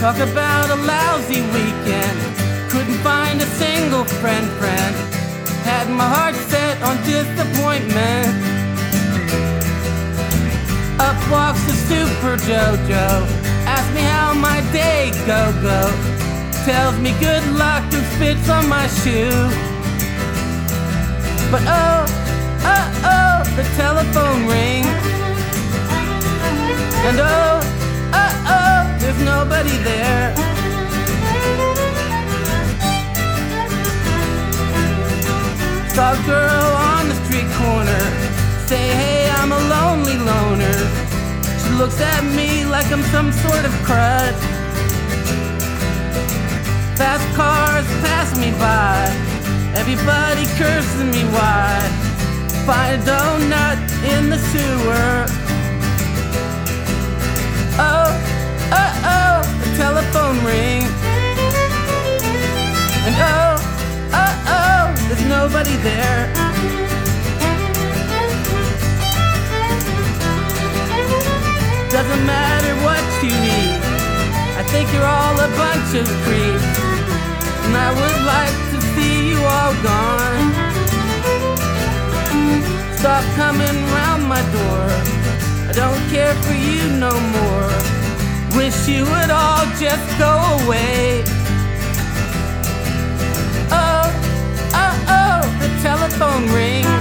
Talk about a lousy weekend. Couldn't find a single friend. Had my heart set on disappointment. Up walks the Super JoJo. Asks me how my day go. Tells me good luck and spits on my shoe. But oh, the telephone rings. And oh, there's nobody there. Saw a girl on the street corner. Say, hey, I'm a lonely loner. She looks at me like I'm some sort of crud. Fast cars pass me by. Everybody cursing me wide. Find a donut in the sewer. Oh, the telephone rings. And oh, there's nobody there. Doesn't matter what you need. I think you're all a bunch of creeps. And I would like to see you all gone. Stop coming round my door. I don't care for you no more. Wish you would all just go away. Oh, the telephone rings.